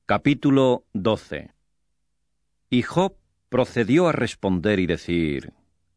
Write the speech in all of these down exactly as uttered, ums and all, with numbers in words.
Capítulo doce. Y Job procedió a responder y decir: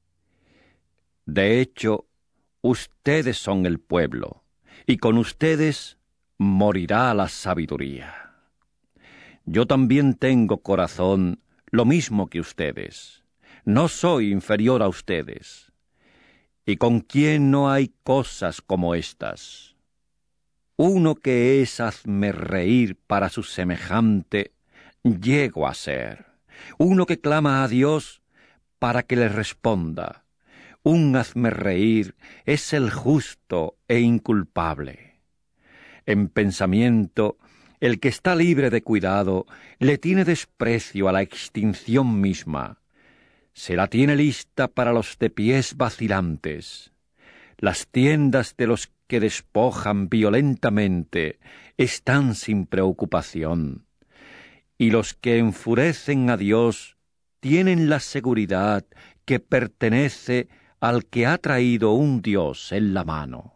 De hecho, ustedes son el pueblo, y con ustedes morirá la sabiduría. Yo también tengo corazón, lo mismo que ustedes. No soy inferior a ustedes. ¿Y con quién no hay cosas como estas? Uno que es hazme reír para su semejante, llego a ser. Uno que clama a Dios para que le responda. Un hazme reír es el justo e inculpable. En pensamiento, el que está libre de cuidado le tiene desprecio a la extinción misma. Se la tiene lista para los de pies vacilantes. Las tiendas de los que despojan violentamente están sin preocupación, y los que enfurecen a Dios tienen la seguridad que pertenece al que ha traído un Dios en la mano.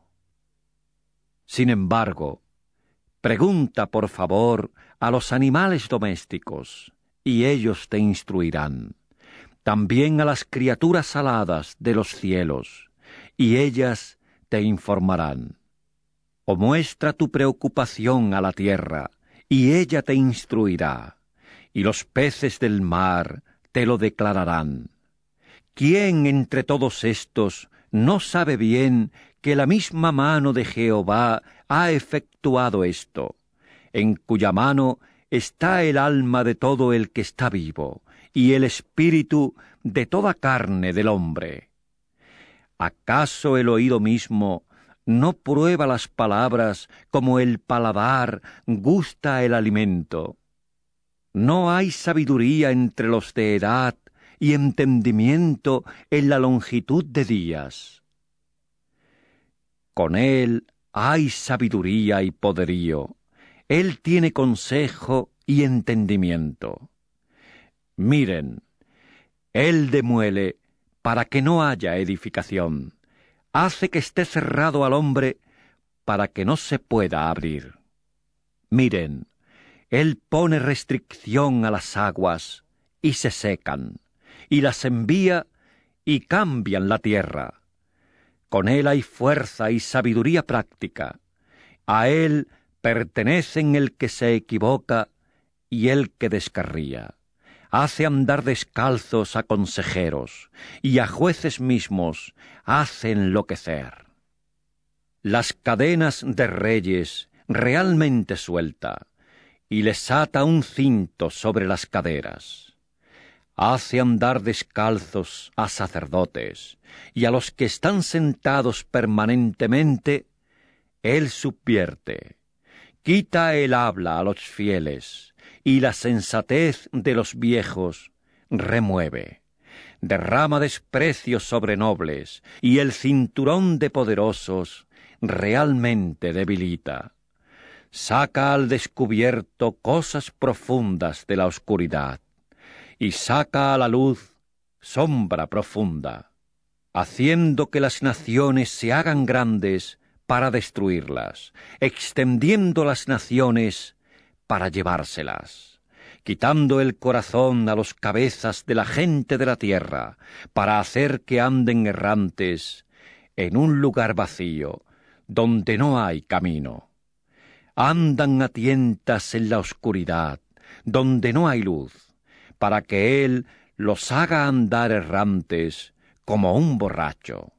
Sin embargo, pregunta por favor a los animales domésticos, y ellos te instruirán, también a las criaturas aladas de los cielos, y ellas te informarán. O muestra tu preocupación a la tierra, y ella te instruirá, y los peces del mar te lo declararán. ¿Quién entre todos estos no sabe bien que la misma mano de Jehová ha efectuado esto, en cuya mano está el alma de todo el que está vivo, y el espíritu de toda carne del hombre? ¿Acaso el oído mismo no prueba las palabras como el paladar gusta el alimento? ¿No hay sabiduría entre los de edad y entendimiento en la longitud de días? Con él hay sabiduría y poderío. Él tiene consejo y entendimiento. Miren, él demuele para que no haya edificación. Hace que esté cerrado al hombre para que no se pueda abrir. Miren, él pone restricción a las aguas y se secan, y las envía y cambian la tierra. Con él hay fuerza y sabiduría práctica. A él pertenecen el que se equivoca y el que descarría. Hace andar descalzos a consejeros, y a jueces mismos hace enloquecer. Las cadenas de reyes realmente suelta, y les ata un cinto sobre las caderas. Hace andar descalzos a sacerdotes, y a los que están sentados permanentemente, él subvierte. Quita el habla a los fieles, y la sensatez de los viejos remueve. Derrama desprecio sobre nobles, y el cinturón de poderosos realmente debilita. Saca al descubierto cosas profundas de la oscuridad, y saca a la luz sombra profunda, haciendo que las naciones se hagan grandes para destruirlas, extendiendo las naciones para llevárselas, quitando el corazón a los cabezas de la gente de la tierra, para hacer que anden errantes en un lugar vacío, donde no hay camino. Andan a tientas en la oscuridad, donde no hay luz, para que él los haga andar errantes como un borracho.